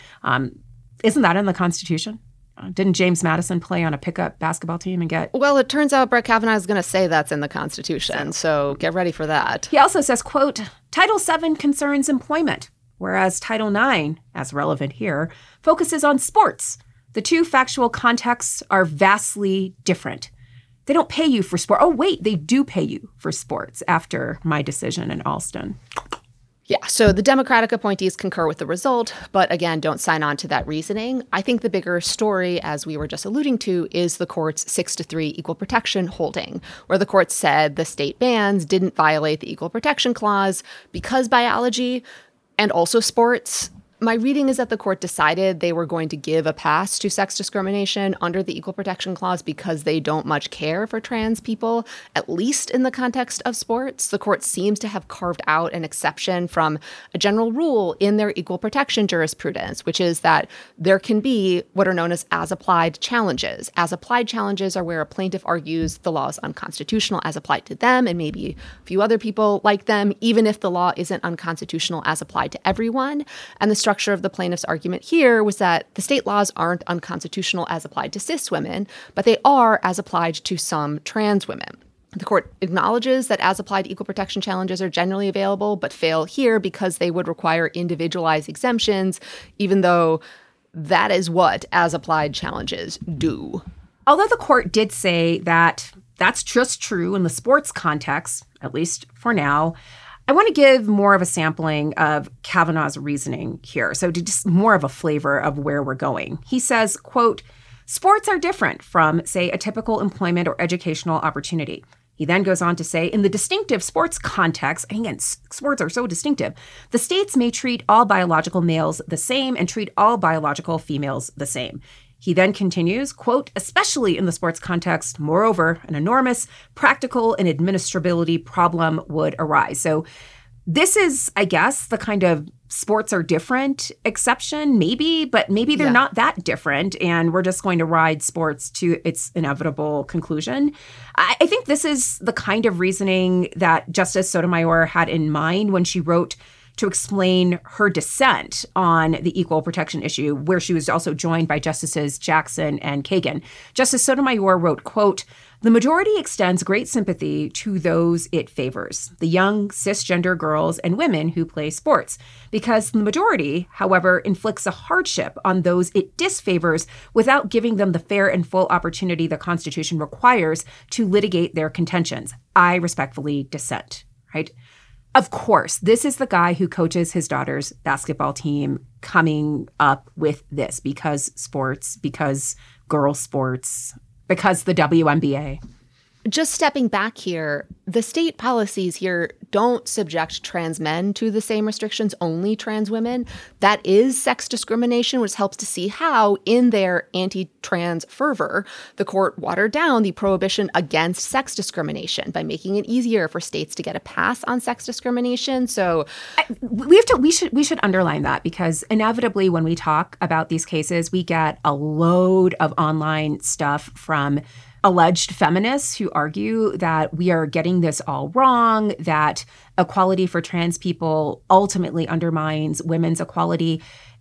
Isn't that in the Constitution? Didn't James Madison play on a pickup basketball team and get... Well, it turns out Brett Kavanaugh is going to say that's in the Constitution, so get ready for that. He also says, quote, "Title VII concerns employment, whereas Title IX, as relevant here, focuses on sports. The two factual contexts are vastly different. They don't pay you for sport. Oh, wait, they do pay you for sports after my decision in Alston." Yeah, so the Democratic appointees concur with the result, but again, don't sign on to that reasoning. I think the bigger story, as we were just alluding to, is the court's 6-3 equal protection holding, where the court said the state bans didn't violate the Equal Protection Clause because biology and also sports. My reading is that the court decided they were going to give a pass to sex discrimination under the Equal Protection Clause because they don't much care for trans people, at least in the context of sports. The court seems to have carved out an exception from a general rule in their equal protection jurisprudence, which is that there can be what are known as as-applied challenges. As-applied challenges are where a plaintiff argues the law is unconstitutional as applied to them and maybe a few other people like them, even if the law isn't unconstitutional as applied to everyone. And the structure of the plaintiff's argument here was that the state laws aren't unconstitutional as applied to cis women, but they are as applied to some trans women. The court acknowledges that as-applied equal protection challenges are generally available, but fail here because they would require individualized exemptions, even though that is what as-applied challenges do. Although the court did say that that's just true in the sports context, at least for now, I want to give more of a sampling of Kavanaugh's reasoning here, so to just more of a flavor of where we're going. He says, quote, "Sports are different from, say, a typical employment or educational opportunity." He then goes on to say, in the distinctive sports context, and again, sports are so distinctive, the states may treat all biological males the same and treat all biological females the same. He then continues, quote, especially in the sports context, moreover, an enormous practical and administrability problem would arise. So this is, I guess, the kind of sports are different exception, maybe, but maybe they're not that different. And we're just going to ride sports to its inevitable conclusion. I think this is the kind of reasoning that Justice Sotomayor had in mind when she wrote to explain her dissent on the equal protection issue, where she was also joined by Justices Jackson and Kagan. Justice Sotomayor wrote, quote, the majority extends great sympathy to those it favors, the young cisgender girls and women who play sports, because the majority, however, inflicts a hardship on those it disfavors without giving them the fair and full opportunity the Constitution requires to litigate their contentions. I respectfully dissent, right? Of course, this is the guy who coaches his daughter's basketball team coming up with this because sports, because girls' sports, because the WNBA. Just stepping back here, the state policies here don't subject trans men to the same restrictions, only trans women. That is sex discrimination, which helps to see how, in their anti-trans fervor, the court watered down the prohibition against sex discrimination by making it easier for states to get a pass on sex discrimination. So we should underline that, because inevitably when we talk about these cases, we get a load of online stuff from alleged feminists who argue that we are getting this all wrong, that equality for trans people ultimately undermines women's equality.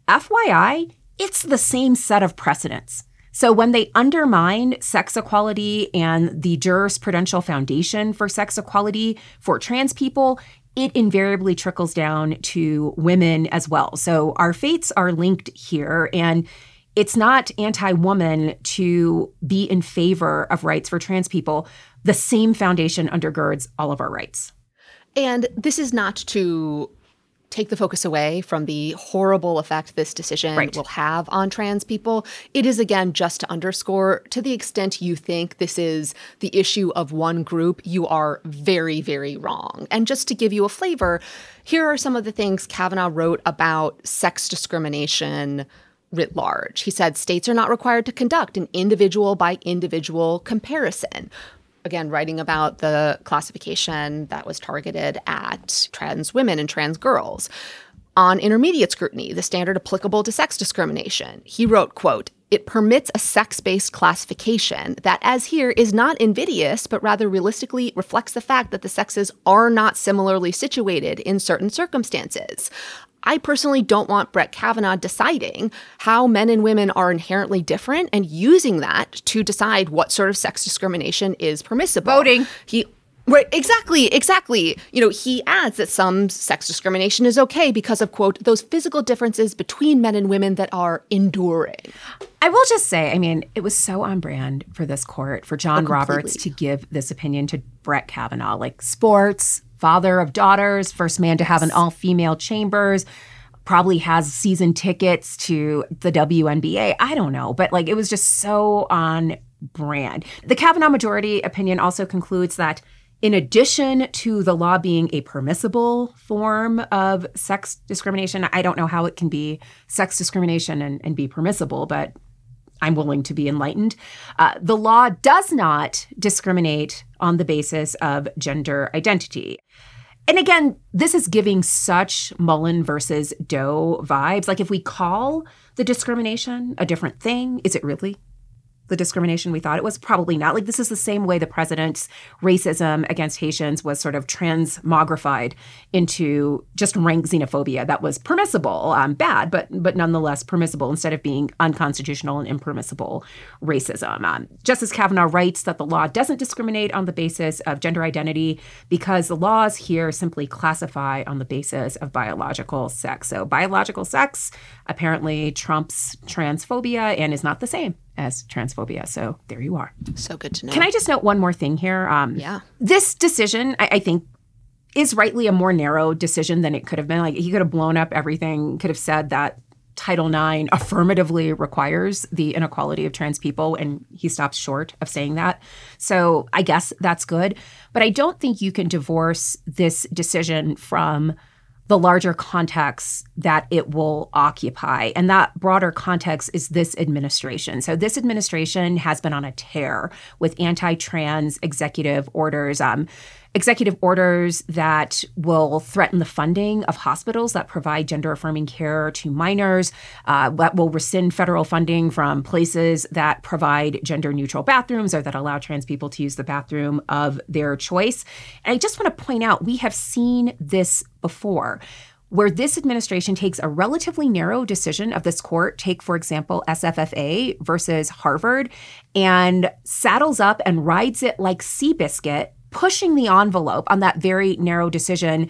FYI, it's the same set of precedents. So when they undermine sex equality and the jurisprudential foundation for sex equality for trans people, it invariably trickles down to women as well. So our fates are linked here, and it's not anti-woman to be in favor of rights for trans people. The same foundation undergirds all of our rights. And this is not to take the focus away from the horrible effect this decision will have on trans people. It is, again, just to underscore, to the extent you think this is the issue of one group, you are very, very wrong. And just to give you a flavor, here are some of the things Kavanaugh wrote about sex discrimination writ large. He said states are not required to conduct an individual by individual comparison. Again, writing about the classification that was targeted at trans women and trans girls. On intermediate scrutiny, the standard applicable to sex discrimination, he wrote, quote, it permits a sex-based classification that, as here, is not invidious, but rather realistically reflects the fact that the sexes are not similarly situated in certain circumstances. I personally don't want Brett Kavanaugh deciding how men and women are inherently different and using that to decide what sort of sex discrimination is permissible. Voting. Right, exactly. You know, he adds that some sex discrimination is okay because of, quote, those physical differences between men and women that are enduring. I will just say, I mean, it was so on brand for this court, for John Roberts to give this opinion to Brett Kavanaugh, like sports, father of daughters, first man to have an all-female chambers, probably has season tickets to the WNBA. I don't know, but like it was just so on brand. The Kavanaugh majority opinion also concludes that in addition to the law being a permissible form of sex discrimination, I don't know how it can be sex discrimination and be permissible, but I'm willing to be enlightened. The law does not discriminate on the basis of gender identity. And again, this is giving such Mullen versus Doe vibes. Like, if we call the discrimination a different thing, is it really the discrimination we thought it was? Probably not. Like, this is the same way the president's racism against Haitians was sort of transmogrified into just rank xenophobia that was permissible, bad, but nonetheless permissible, instead of being unconstitutional and impermissible racism. Justice Kavanaugh writes that the law doesn't discriminate on the basis of gender identity because the laws here simply classify on the basis of biological sex. So biological sex apparently trumps transphobia and is not the same as transphobia. So there you are. So good to know. Can I just note one more thing here? Yeah. This decision, I think, is rightly a more narrow decision than it could have been. Like, he could have blown up everything, could have said that Title IX affirmatively requires the inequality of trans people, and he stops short of saying that. So I guess that's good. But I don't think you can divorce this decision from the larger context that it will occupy. And that broader context is this administration. So this administration has been on a tear with anti-trans executive orders that will threaten the funding of hospitals that provide gender-affirming care to minors, that will rescind federal funding from places that provide gender-neutral bathrooms or that allow trans people to use the bathroom of their choice. And I just want to point out, we have seen this before, where this administration takes a relatively narrow decision of this court, take, for example, SFFA versus Harvard, and saddles up and rides it like Seabiscuit, pushing the envelope on that very narrow decision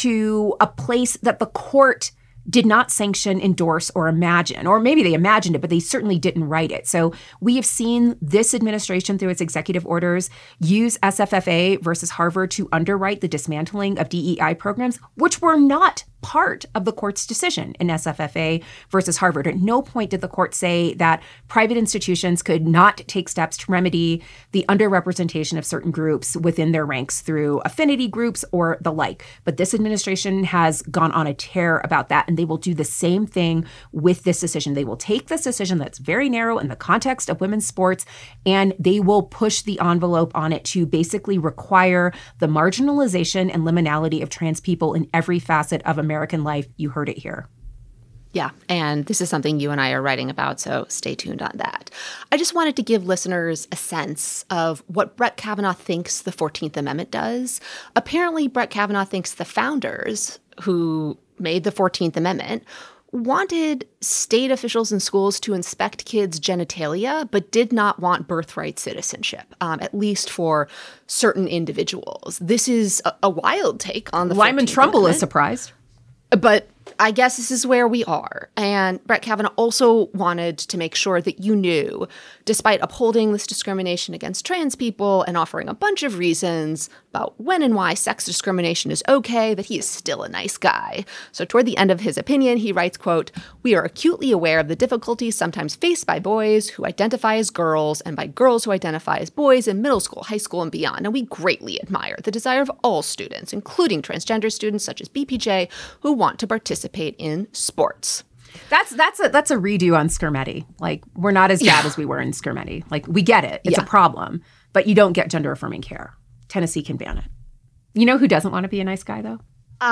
to a place that the court did not sanction, endorse, or imagine. Or maybe they imagined it, but they certainly didn't write it. So we have seen this administration, through its executive orders, use SFFA versus Harvard to underwrite the dismantling of DEI programs, which were not part of the court's decision in SFFA versus Harvard. At no point did the court say that private institutions could not take steps to remedy the underrepresentation of certain groups within their ranks through affinity groups or the like. But this administration has gone on a tear about that, and they will do the same thing with this decision. They will take this decision that's very narrow in the context of women's sports, and they will push the envelope on it to basically require the marginalization and liminality of trans people in every facet of American life. You heard it here. Yeah, and this is something you and I are writing about, so stay tuned on that. I just wanted to give listeners a sense of what Brett Kavanaugh thinks the 14th Amendment does. Apparently, Brett Kavanaugh thinks the founders who made the 14th Amendment wanted state officials in schools to inspect kids' genitalia, but did not want birthright citizenship, at least for certain individuals. This is a wild take on the 14th Lyman Trumbull Amendment. is surprised. But I guess this is where we are. And Brett Kavanaugh also wanted to make sure that you knew, despite upholding this discrimination against trans people and offering a bunch of reasons about when and why sex discrimination is okay, that he is still a nice guy. So toward the end of his opinion, he writes, quote, "We are acutely aware of the difficulties sometimes faced by boys who identify as girls and by girls who identify as boys in middle school, high school, and beyond. And we greatly admire the desire of all students, including transgender students such as BPJ, who want to participate in sports." That's a redo on Skirmetti. Like, we're not as bad as we were in Skirmetti. Like, we get it. It's a problem. But you don't get gender-affirming care. Tennessee can ban it. You know who doesn't want to be a nice guy, though?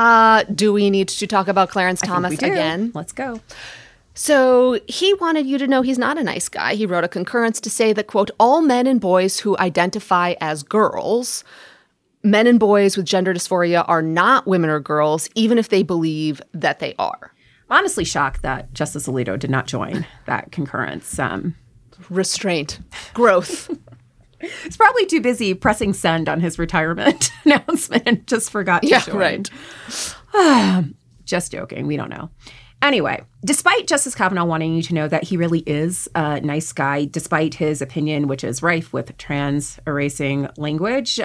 Do we need to talk about Clarence Thomas we do. again? Let's go. So he wanted you to know he's not a nice guy. He wrote a concurrence to say that, quote, "all men and boys who identify as girls, men and boys with gender dysphoria are not women or girls, even if they believe that they are." I'm honestly shocked that Justice Alito did not join that concurrence. Restraint. Growth. He's probably too busy pressing send on his retirement announcement and just forgot to join. Right. Just joking. We don't know. Anyway, despite Justice Kavanaugh wanting you to know that he really is a nice guy, despite his opinion, which is rife with trans erasing language,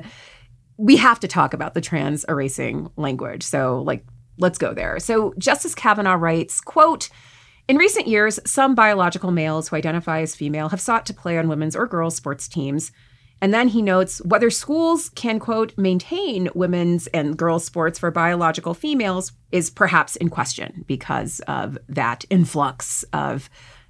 we have to talk about the trans erasing language. So, let's go there. So Justice Kavanaugh writes, quote, "In recent years, some biological males who identify as female have sought to play on women's or girls' sports teams." And then he notes whether schools can, quote, "maintain women's and girls' sports for biological females is perhaps in question because of that influx of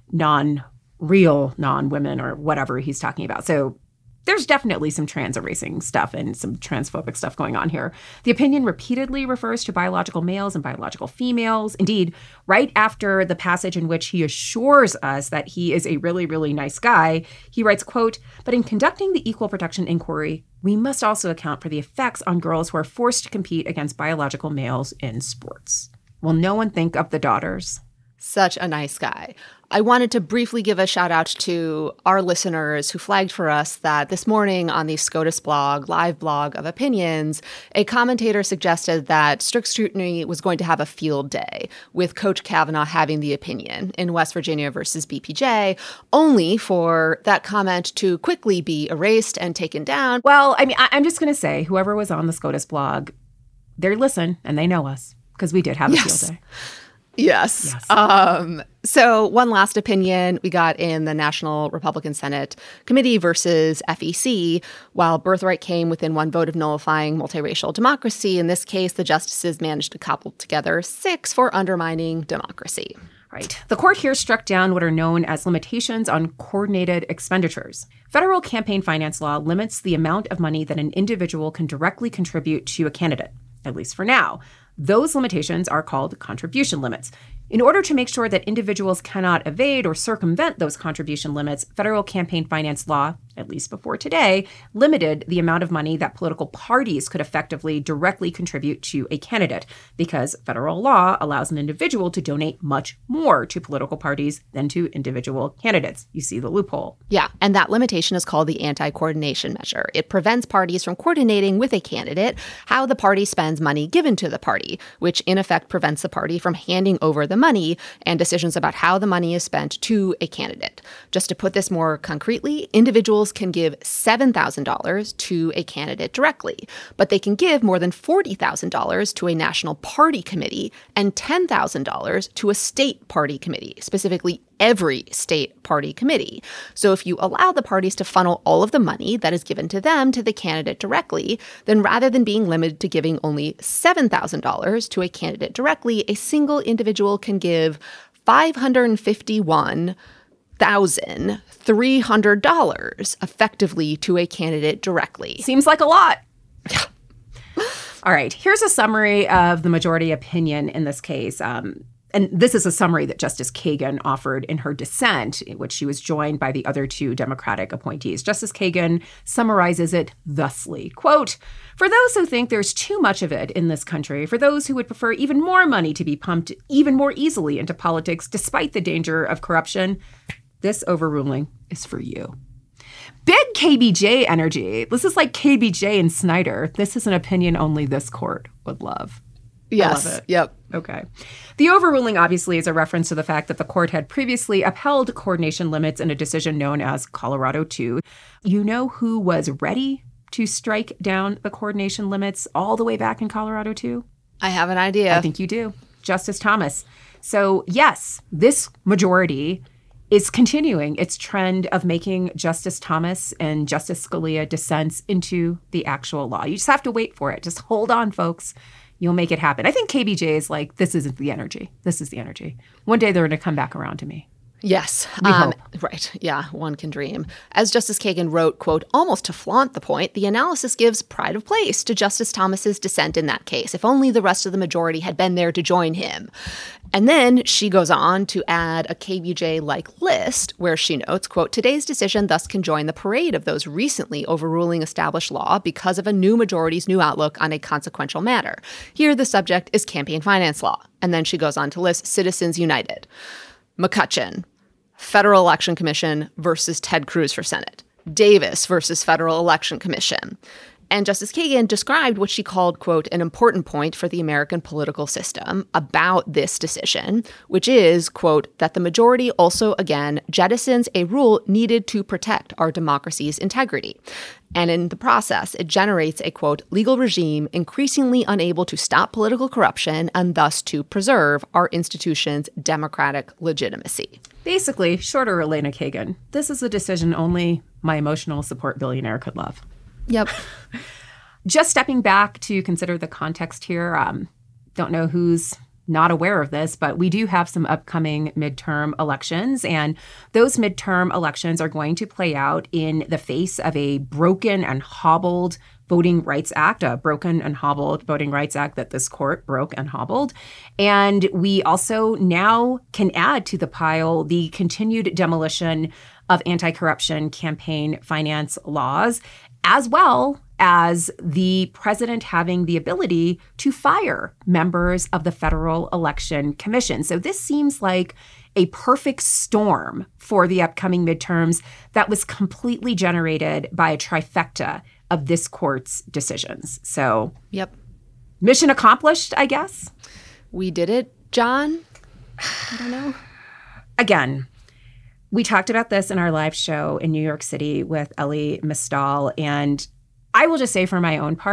non-real non-women," or whatever he's talking about. So there's definitely some trans erasing stuff and some transphobic stuff going on here. The opinion repeatedly refers to biological males and biological females. Indeed, right after the passage in which he assures us that he is a really, really nice guy, he writes, quote, "But in conducting the equal protection inquiry, we must also account for the effects on girls who are forced to compete against biological males in sports." Will no one think of the daughters? Such a nice guy. I wanted to briefly give a shout out to our listeners who flagged for us that this morning on the SCOTUS blog, live blog of opinions, a commentator suggested that strict scrutiny was going to have a field day with Coach Kavanaugh having the opinion in West Virginia versus BPJ, only for that comment to quickly be erased and taken down. Well, I mean, I'm just going to say, whoever was on the SCOTUS blog, they listen and they know us because we did have a field day. Yes. So one last opinion we got in the National Republican Senate Committee versus FEC. While birthright came within one vote of nullifying multiracial democracy, in this case, the justices managed to cobble together 6 for undermining democracy. Right. The court here struck down what are known as limitations on coordinated expenditures. Federal campaign finance law limits the amount of money that an individual can directly contribute to a candidate, at least for now. Those limitations are called contribution limits. In order to make sure that individuals cannot evade or circumvent those contribution limits, federal campaign finance law, at least before today, limited the amount of money that political parties could effectively directly contribute to a candidate, because federal law allows an individual to donate much more to political parties than to individual candidates. You see the loophole. Yeah, and that limitation is called the anti-coordination measure. It prevents parties from coordinating with a candidate how the party spends money given to the party, which in effect prevents the party from handing over the money and decisions about how the money is spent to a candidate. Just to put this more concretely, individuals can give $7,000 to a candidate directly, but they can give more than $40,000 to a national party committee and $10,000 to a state party committee, specifically every state party committee. So if you allow the parties to funnel all of the money that is given to them to the candidate directly, then rather than being limited to giving only $7,000 to a candidate directly, a single individual can give $551,300 effectively to a candidate directly. Seems like a lot. Yeah. All right. Here's a summary of the majority opinion in this case. And this is a summary that Justice Kagan offered in her dissent, in which she was joined by the other 2 Democratic appointees. Justice Kagan summarizes it thusly, quote, "For those who think there's too much of it in this country, for those who would prefer even more money to be pumped even more easily into politics despite the danger of corruption, this overruling is for you." Big KBJ energy. This is like KBJ and Snyder. This is an opinion only this court would love. Yes. I love it. Yep. Okay. The overruling obviously is a reference to the fact that the court had previously upheld coordination limits in a decision known as Colorado 2. You know who was ready to strike down the coordination limits all the way back in Colorado 2? I have an idea. I think you do. Justice Thomas. So yes, this majority is continuing its trend of making Justice Thomas and Justice Scalia dissents into the actual law. You just have to wait for it. Just hold on, folks. You'll make it happen. I think KBJ is like, this isn't the energy. This is the energy. One day they're going to come back around to me. Yes. We hope. Right. Yeah, one can dream. As Justice Kagan wrote, quote, "Almost to flaunt the point, the analysis gives pride of place to Justice Thomas's dissent in that case. If only the rest of the majority had been there to join him." And then she goes on to add a KBJ-like list where she notes, quote, "Today's decision thus can join the parade of those recently overruling established law because of a new majority's new outlook on a consequential matter. Here, the subject is campaign finance law." And then she goes on to list Citizens United, McCutcheon, Federal Election Commission versus Ted Cruz for Senate, Davis versus Federal Election Commission. And Justice Kagan described what she called, quote, "an important point for the American political system about this decision, which is, quote, that the majority also, again, jettisons a rule needed to protect our democracy's integrity. And in the process, it generates a, quote, legal regime increasingly unable to stop political corruption and thus to preserve our institution's democratic legitimacy." Basically, shorter Elena Kagan, this is a decision only my emotional support billionaire could love. Yep. Just stepping back to consider the context here, don't know who's not aware of this, but we do have some upcoming midterm elections, and those midterm elections are going to play out in the face of a broken and hobbled Voting Rights Act, a broken and hobbled Voting Rights Act that this court broke and hobbled. And we also now can add to the pile the continued demolition of anti-corruption campaign finance laws, as well as the president having the ability to fire members of the Federal Election Commission. So this seems like a perfect storm for the upcoming midterms that was completely generated by a trifecta of this court's decisions. So, Yep. Mission accomplished, I guess. We did it, John. I don't know. Again, we talked about this in our live show in New York City with Elie Mystal, and I will just say for my own part,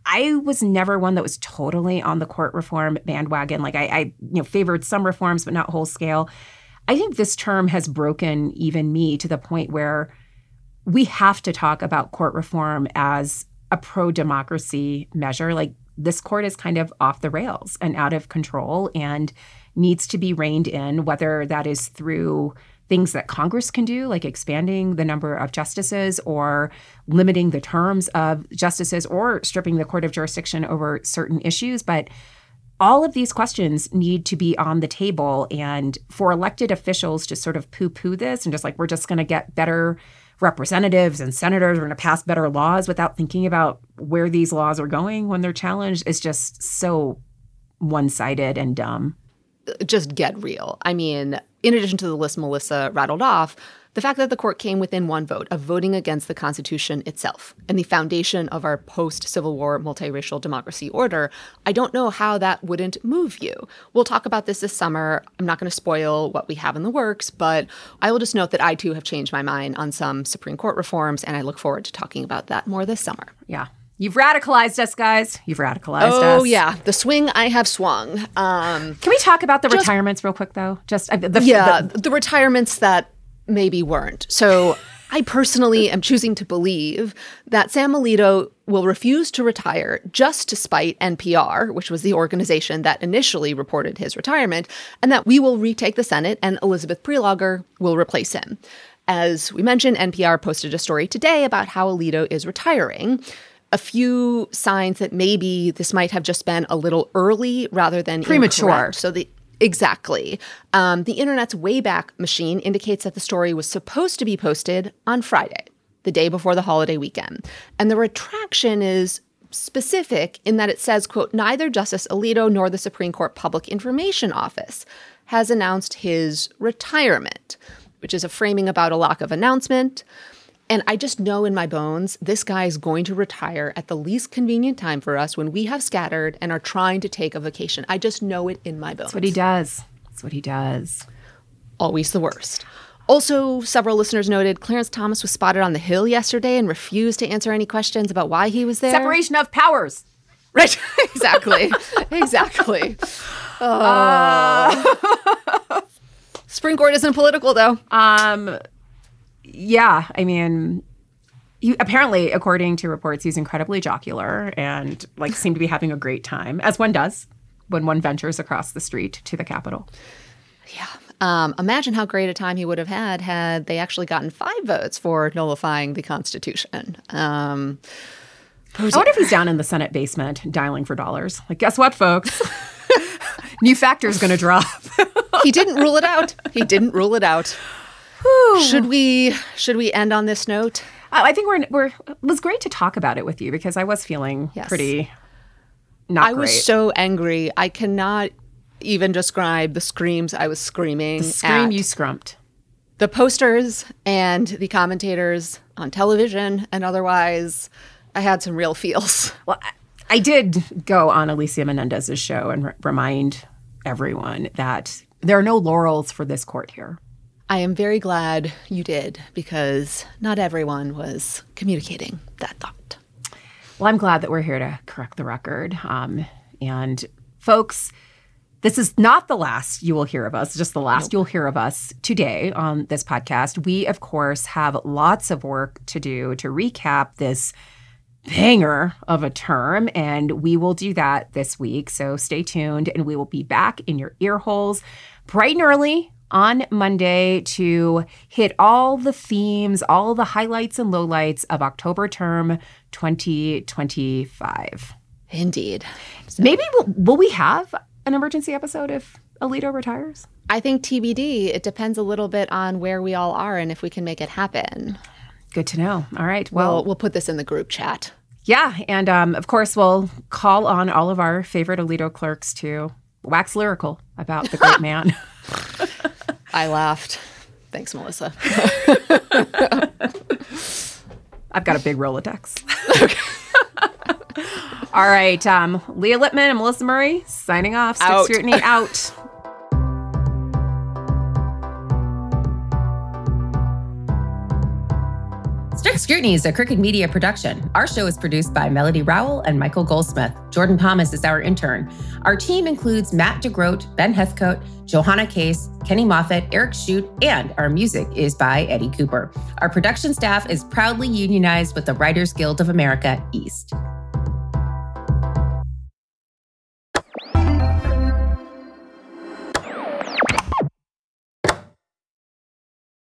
I was never one that was totally on the court reform bandwagon. Like I favored some reforms, but not whole scale. I think this term has broken even me to the point where we have to talk about court reform as a pro-democracy measure. Like this court is kind of off the rails and out of control and needs to be reined in, whether that is through things that Congress can do, like expanding the number of justices or limiting the terms of justices or stripping the court of jurisdiction over certain issues. But all of these questions need to be on the table. And for elected officials to sort of poo-poo this and just like, we're just going to get better representatives and senators, we're going to pass better laws without thinking about where these laws are going when they're challenged is just so one-sided and dumb. Just get real. I mean, in addition to the list Melissa rattled off, the fact that the court came within one vote of voting against the Constitution itself and the foundation of our post-Civil War multiracial democracy order, I don't know how that wouldn't move you. We'll talk about this summer. I'm not going to spoil what we have in the works, but I will just note that I, too, have changed my mind on some Supreme Court reforms, and I look forward to talking about that more this summer. Yeah. You've radicalized us, guys. You've radicalized us. Oh, yeah. The swing I have swung. Can we talk about the retirements real quick, though? The retirements that maybe weren't. So I personally am choosing to believe that Sam Alito will refuse to retire just to spite NPR, which was the organization that initially reported his retirement, and that we will retake the Senate and Elizabeth Prelogar will replace him. As we mentioned, NPR posted a story today about how Alito is retiring. A few signs that maybe this might have just been a little early rather than premature. Incorrect. So exactly. The internet's Wayback Machine indicates that the story was supposed to be posted on Friday, the day before the holiday weekend. And the retraction is specific in that it says, quote, neither Justice Alito nor the Supreme Court Public Information Office has announced his retirement, which is a framing about a lack of announcement. And I just know in my bones, this guy is going to retire at the least convenient time for us when we have scattered and are trying to take a vacation. I just know it in my bones. That's what he does. That's what he does. Always the worst. Also, several listeners noted Clarence Thomas was spotted on the Hill yesterday and refused to answer any questions about why he was there. Separation of powers. Right. Exactly. Exactly. Supreme Court isn't political, though. Yeah, I mean, apparently, according to reports, he's incredibly jocular and seemed to be having a great time, as one does when one ventures across the street to the Capitol. Yeah. Imagine how great a time he would have had they actually gotten 5 votes for nullifying the Constitution. I wonder if he's down in the Senate basement dialing for dollars. Guess what, folks? New factor's going to drop. He didn't rule it out. He didn't rule it out. Whew. Should we end on this note? I think it was great to talk about it with you because I was feeling pretty not great. I was so angry. I cannot even describe the screams I was screaming. The scream at you scrumped. The posters and the commentators on television and otherwise. I had some real feels. Well, I did go on Alicia Menendez's show and remind everyone that there are no laurels for this court here. I am very glad you did because not everyone was communicating that thought. Well, I'm glad that we're here to correct the record. And folks, this is not the last you will hear of us, just the last you'll hear of us today on this podcast. We, of course, have lots of work to do to recap this banger of a term, and we will do that this week. So stay tuned, and we will be back in your ear holes bright and early on Monday to hit all the themes, all the highlights and lowlights of October term 2025. Indeed. So maybe will we have an emergency episode if Alito retires? I think TBD. It depends a little bit on where we all are and if we can make it happen. Good to know. All right. Well, we'll put this in the group chat. Yeah. And of course, we'll call on all of our favorite Alito clerks to wax lyrical about the great man. I laughed. Thanks, Melissa. I've got a big Rolodex. Okay. All right. Leah Lippman and Melissa Murray signing off. Strict Scrutiny out. Strict Scrutiny is a Crooked Media production. Our show is produced by Melody Rowell and Michael Goldsmith. Jordan Thomas is our intern. Our team includes Matt DeGroat, Ben Heathcote, Johanna Case, Kenny Moffat, Eric Shute, and our music is by Eddie Cooper. Our production staff is proudly unionized with the Writers Guild of America East.